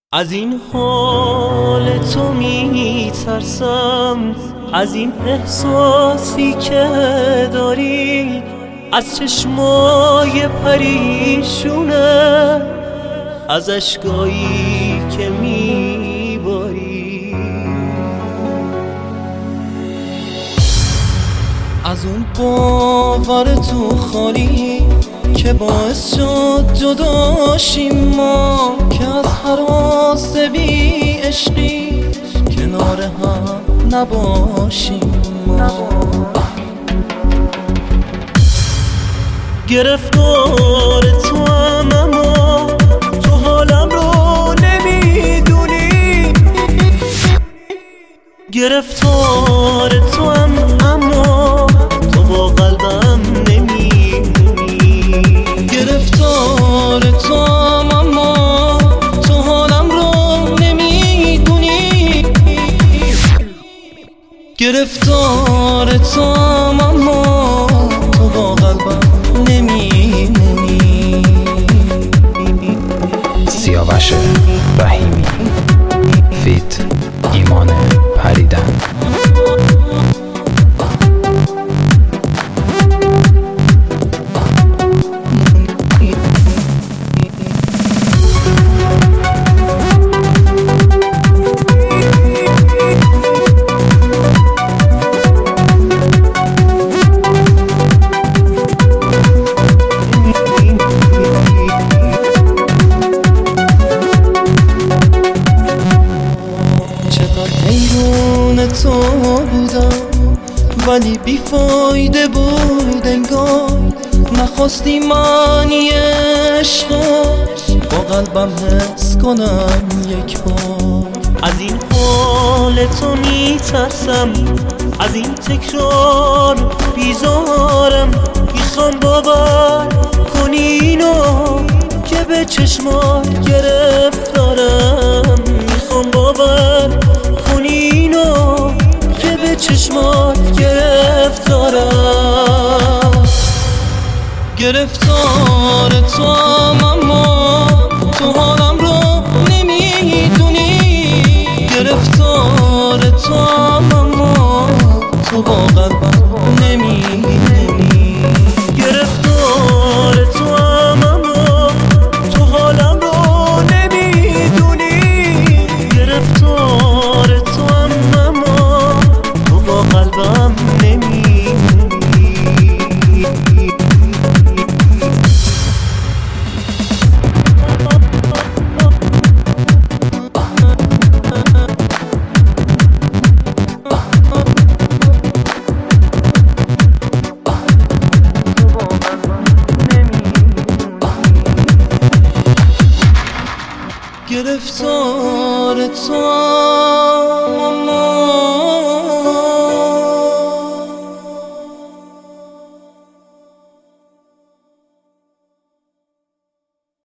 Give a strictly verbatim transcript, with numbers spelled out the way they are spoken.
از این حال تو می ترسم، از این احساسی که داری، از چشمای پریشونه، از اشکایی که می باری، از اون باور تو خالی که باعث شد جدا شیم ما، که از هراس بی عشقی کنار هم نباشیم ما. گرفتار تو هم اما تو حالم رو نمیدونی، گرفتار تو هم اما تو با قلبم نمیمونی، گرفتار تو هم اما تو حالم رو نمیدونی، گرفتار تو هم اما تو با قلبم نمیمونی. سیاوش رحیمی فیت ایمان پریدن. تو بودم ولی بیفایده بود انگار، نخواستی معنی عشقا با قلبم حس کنم یک بار. از این حال تو میترسم، از این تکرار بیزارم، میخوام باور کنی اینو که به چشمات گرفتارم، میخوام باور کنی اینو که به چشمات گرفتارم، گرفتار تو هم اما تو حالم رو نمیدونی، گرفتار تو هم اما تو با قلبم نمیدونی، گرفتار تو هم اما تو حالم رو نمیدونی، گرفتار تو هم اما تو با قلبم نمیدونی. گرفتار تو اما